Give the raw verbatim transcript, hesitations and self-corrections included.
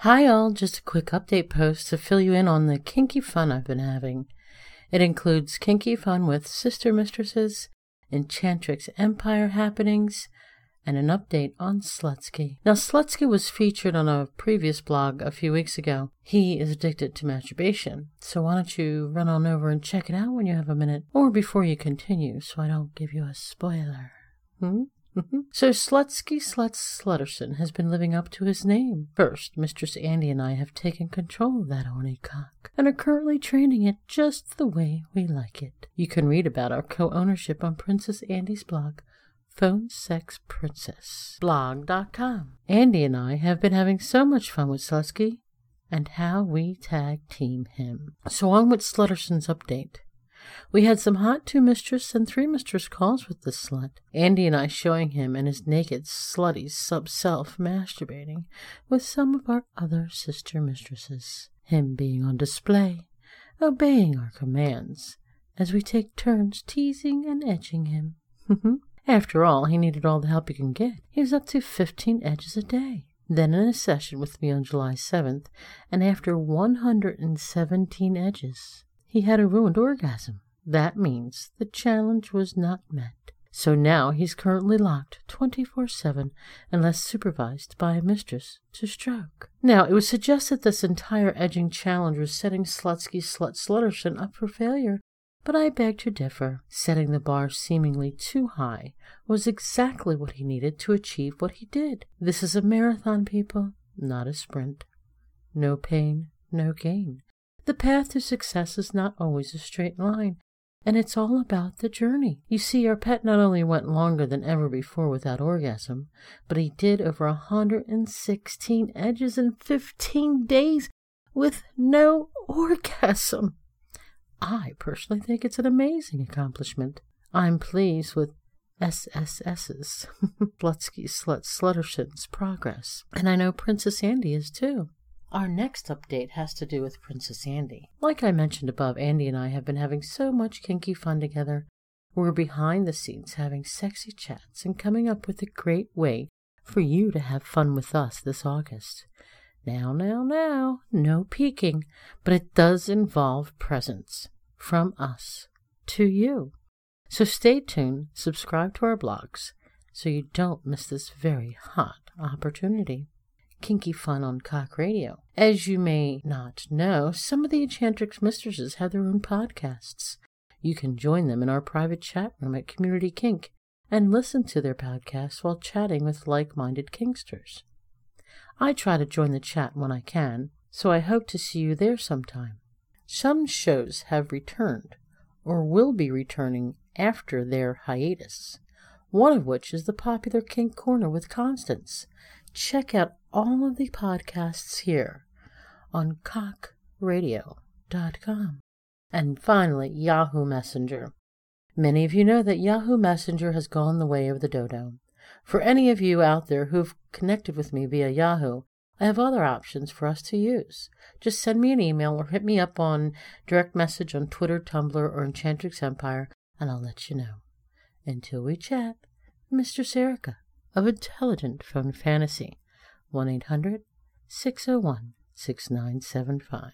Hi all, just a quick update post to fill you in on the kinky fun I've been having. It includes kinky fun with Sister Mistresses, Enchantrix Empire happenings, and an update on Slutsky. Now, Slutsky was featured on a previous blog a few weeks ago. He is addicted to masturbation, so why don't you run on over and check it out when you have a minute, or before you continue, so I don't give you a spoiler. Hmm? So Slutsky Sluts Slutterson has been living up to his name. First, Mistress Andy and I have taken control of that horny cock, and are currently training it just the way we like it. You can read about our co-ownership on Princess Andy's blog, phone sex princess blog dot com. Andy and I have been having so much fun with Slutsky, and how we tag team him. So on with Slutterson's update. We had some hot two-mistress and three-mistress calls with this slut. Andy and I showing him and his naked, slutty sub-self masturbating with some of our other sister-mistresses. Him being on display, obeying our commands, as we take turns teasing and edging him. After all, he needed all the help he can get. He was up to fifteen edges a day. Then in a session with me on July seventh, and after one hundred seventeen edges, he had a ruined orgasm. That means the challenge was not met. So now he's currently locked twenty-four seven unless supervised by a mistress to stroke. Now, it was suggested this entire edging challenge was setting Slutsky Slut Slutterson up for failure, but I beg to differ. Setting the bar seemingly too high was exactly what he needed to achieve what he did. This is a marathon, people, not a sprint. No pain, no gain. The path to success is not always a straight line, and it's all about the journey. You see, our pet not only went longer than ever before without orgasm, but he did over one hundred sixteen edges in fifteen days with no orgasm. I personally think it's an amazing accomplishment. I'm pleased with S S S's, Slutsky Slut Slutterson's progress, and I know Princess Andy is too. Our next update has to do with Princess Andy. Like I mentioned above, Andy and I have been having so much kinky fun together. We're behind the scenes having sexy chats and coming up with a great way for you to have fun with us this August. Now, now, now, no peeking, but it does involve presents from us to you. So stay tuned, subscribe to our blogs, so you don't miss this very hot opportunity. Kinky fun on Cock Radio. As you may not know, some of the Enchantrix mistresses have their own podcasts. You can join them in our private chat room at Community Kink and listen to their podcasts while chatting with like-minded kinksters. I try to join the chat when I can, so I hope to see you there sometime. Some shows have returned, or will be returning after their hiatus, one of which is the popular Kink Corner with Constance. Check out all of the podcasts here on cock radio dot com. And finally, Yahoo Messenger. Many of you know that Yahoo Messenger has gone the way of the dodo. For any of you out there who've connected with me via Yahoo, I have other options for us to use. Just send me an email or hit me up on direct message on Twitter, Tumblr, or Enchantrix Empire, and I'll let you know. Until we chat, Mistress Erica of Intelligent Phone Fantasy, one eight hundred, six oh one, six nine seven five.